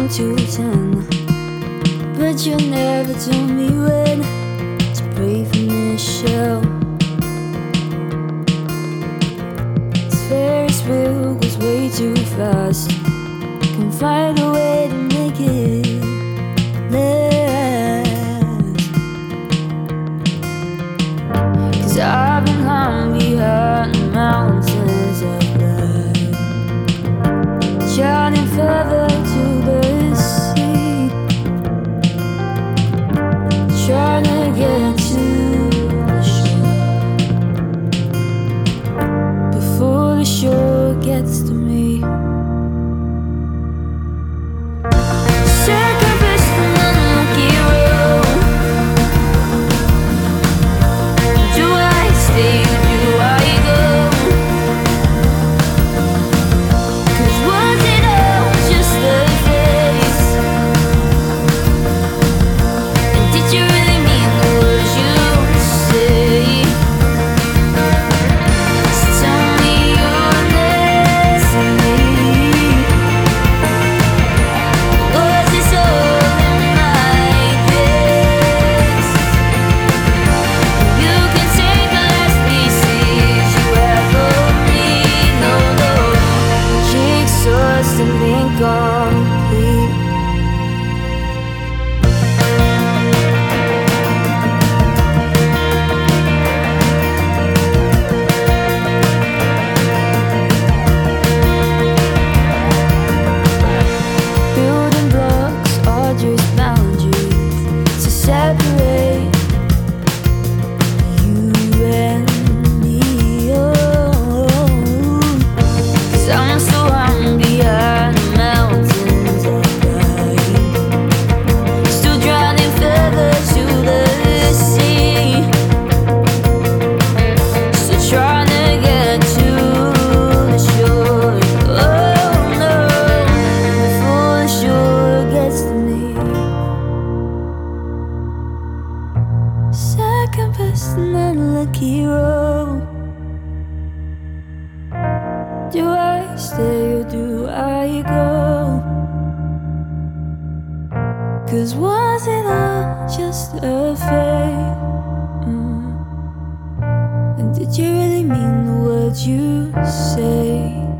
1 to 10, but you never told me when to break from this shell. This Ferris wheel goes way too fast. Can find a way to make it last. 'Cause I've been hung behind the mountains of life, shining further to the sea, trying to get to the shore before the shore gets to me. Incomplete. Building blocks are just boundaries to separate you and me. Oh, 'cause I'm so hungry behind the mountains of light, still drowning further to the sea, still trying to get to the shore. Oh no, before the shore gets to me. Second best and unlucky road. Do I stay or do I go? 'Cause was it all just a fake? And did you really mean the words you say?